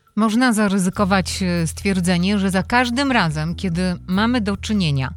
Można zaryzykować stwierdzenie, że za każdym razem, kiedy mamy do czynienia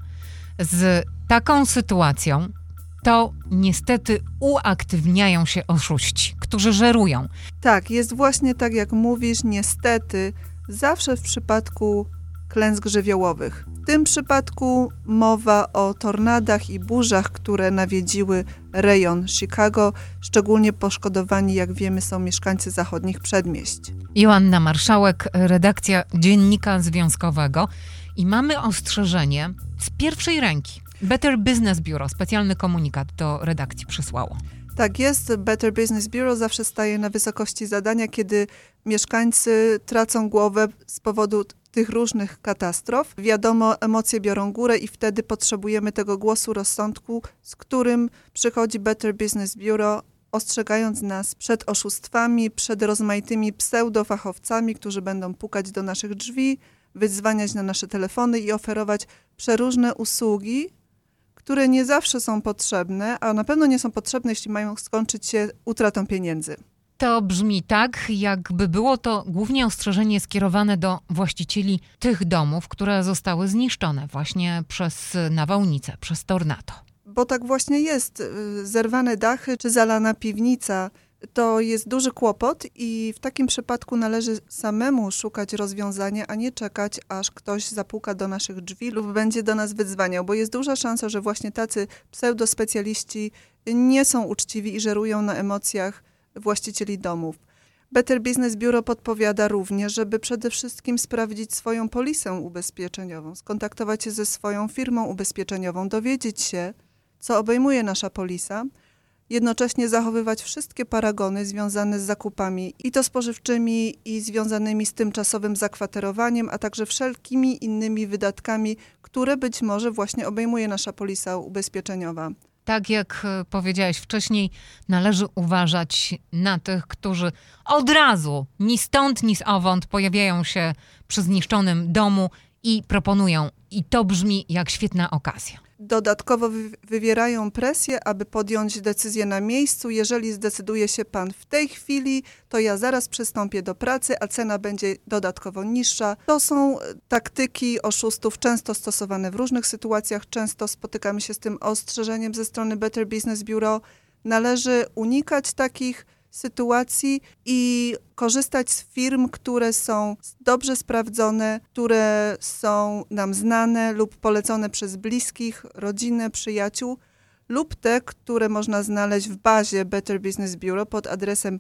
z taką sytuacją, to niestety uaktywniają się oszuści, którzy żerują. Tak, jest właśnie tak jak mówisz, niestety zawsze w przypadku klęsk żywiołowych. W tym przypadku mowa o tornadach i burzach, które nawiedziły rejon Chicago. Szczególnie poszkodowani, jak wiemy, są mieszkańcy zachodnich przedmieść. Joanna Marszałek, redakcja Dziennika Związkowego. I mamy ostrzeżenie z pierwszej ręki. Better Business Bureau specjalny komunikat do redakcji przysłało. Tak jest, Better Business Bureau zawsze staje na wysokości zadania, kiedy mieszkańcy tracą głowę z powodu tych różnych katastrof. Wiadomo, emocje biorą górę i wtedy potrzebujemy tego głosu rozsądku, z którym przychodzi Better Business Bureau, ostrzegając nas przed oszustwami, przed rozmaitymi pseudofachowcami, którzy będą pukać do naszych drzwi, wydzwaniać na nasze telefony i oferować przeróżne usługi, które nie zawsze są potrzebne, a na pewno nie są potrzebne, jeśli mają skończyć się utratą pieniędzy. To brzmi tak, jakby było to głównie ostrzeżenie skierowane do właścicieli tych domów, które zostały zniszczone właśnie przez nawałnicę, przez tornado. Bo tak właśnie jest. Zerwane dachy czy zalana piwnica to jest duży kłopot i w takim przypadku należy samemu szukać rozwiązania, a nie czekać, aż ktoś zapuka do naszych drzwi lub będzie do nas wydzwaniał, bo jest duża szansa, że właśnie tacy pseudospecjaliści nie są uczciwi i żerują na emocjach właścicieli domów. Better Business Bureau podpowiada również, żeby przede wszystkim sprawdzić swoją polisę ubezpieczeniową, skontaktować się ze swoją firmą ubezpieczeniową, dowiedzieć się, co obejmuje nasza polisa, jednocześnie zachowywać wszystkie paragony związane z zakupami i to spożywczymi i związanymi z tymczasowym zakwaterowaniem, a także wszelkimi innymi wydatkami, które być może właśnie obejmuje nasza polisa ubezpieczeniowa. Tak jak powiedziałaś wcześniej, należy uważać na tych, którzy od razu, ni stąd, ni zowąd pojawiają się przy zniszczonym domu i proponują. I to brzmi jak świetna okazja. Dodatkowo wywierają presję, aby podjąć decyzję na miejscu. Jeżeli zdecyduje się pan w tej chwili, to ja zaraz przystąpię do pracy, a cena będzie dodatkowo niższa. To są taktyki oszustów często stosowane w różnych sytuacjach. Często spotykamy się z tym ostrzeżeniem ze strony Better Business Bureau. Należy unikać takich sytuacji i korzystać z firm, które są dobrze sprawdzone, które są nam znane lub polecone przez bliskich, rodzinę, przyjaciół lub te, które można znaleźć w bazie Better Business Bureau pod adresem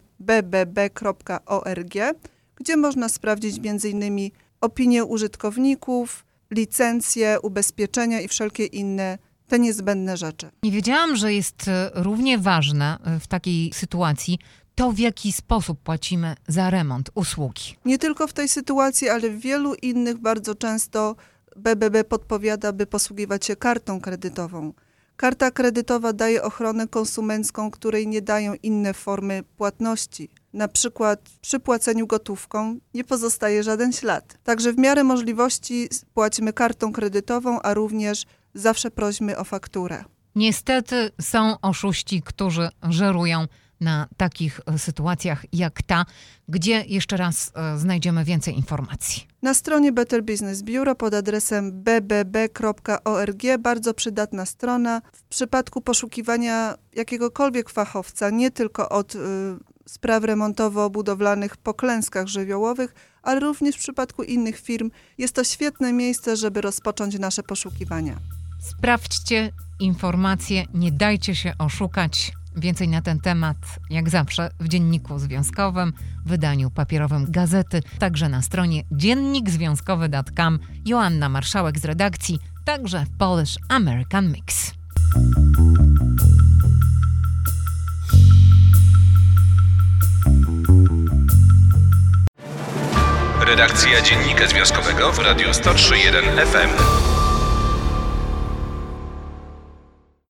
bbb.org, gdzie można sprawdzić m.in. opinie użytkowników, licencje, ubezpieczenia i wszelkie inne te niezbędne rzeczy. Nie wiedziałam, że jest równie ważne w takiej sytuacji to, w jaki sposób płacimy za remont, usługi. Nie tylko w tej sytuacji, ale w wielu innych bardzo często BBB podpowiada, by posługiwać się kartą kredytową. Karta kredytowa daje ochronę konsumencką, której nie dają inne formy płatności. Na przykład przy płaceniu gotówką nie pozostaje żaden ślad. Także w miarę możliwości płacimy kartą kredytową, a również zawsze prośmy o fakturę. Niestety są oszuści, którzy żerują na takich sytuacjach jak ta, gdzie jeszcze raz znajdziemy więcej informacji. Na stronie Better Business Bureau pod adresem bbb.org, bardzo przydatna strona. W przypadku poszukiwania jakiegokolwiek fachowca, nie tylko od spraw remontowo-budowlanych po klęskach żywiołowych, ale również w przypadku innych firm, jest to świetne miejsce, żeby rozpocząć nasze poszukiwania. Sprawdźcie informacje, nie dajcie się oszukać. Więcej na ten temat, jak zawsze, w Dzienniku Związkowym, wydaniu papierowym gazety, także na stronie dziennikzwiązkowy.com. Joanna Marszałek z redakcji, także Polish American Mix. Redakcja Dziennika Związkowego w Radiu 103.1 FM.